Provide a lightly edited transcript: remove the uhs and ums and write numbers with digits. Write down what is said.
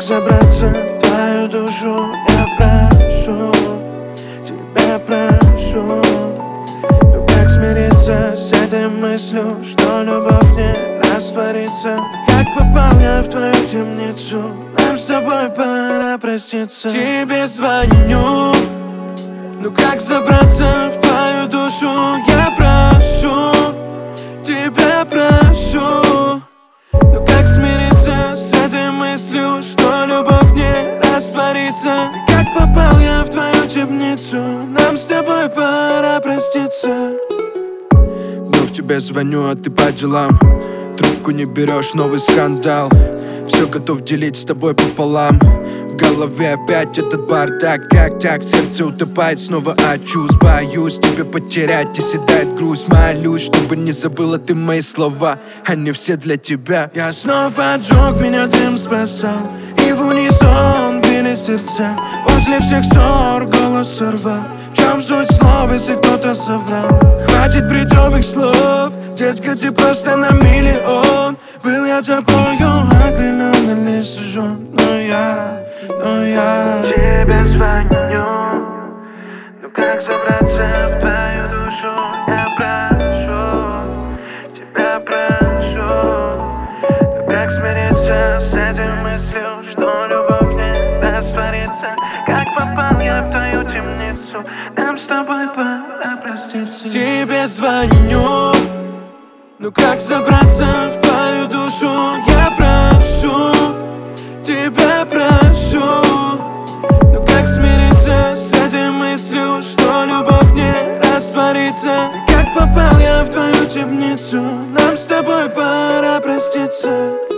забраться в твою душу? Я прошу, тебя прошу. Ну как смириться с этой мыслью, что любовь не растворится? Как попал я в твою темницу? Нам с тобой пора проститься. Тебе звоню, ну как забраться в твою душу? Я прошу, тебя прошу. Ну как смириться с этой мыслью, что любовь не растворится? Как попал я в твою темницу? Нам с тобой пора проститься. Вновь тебе звоню, а ты по делам. Трубку не берешь, новый скандал. Все готов делить с тобой пополам. В голове опять этот бардак. Как так, сердце утопает, снова очусь. Боюсь тебя потерять и седает грусть. Молюсь, чтобы не забыла ты мои слова. Они все для тебя. Я снова поджег, меня дым спасал. И в унисон били сердца. После всех ссор голос сорвал. В чем суть слов, если кто-то соврал? Хватит бредовых слов, детка, ты просто на миллион. Был я тобою окрылен или сожжен. Но я тебе звоню. Ну как забраться в твою душу? Я прошу, тебя прошу. Ну как смириться с этой мыслью, что любовь не растворится? Как попал я в твою темницу? Нам с тобой пора проститься. Тебе звоню, ну как забраться в твою душу? Я прошу, тебя прошу. Ну как смириться с этой мыслью, что любовь не растворится? Как попал я в твою темницу? Нам с тобой пора проститься.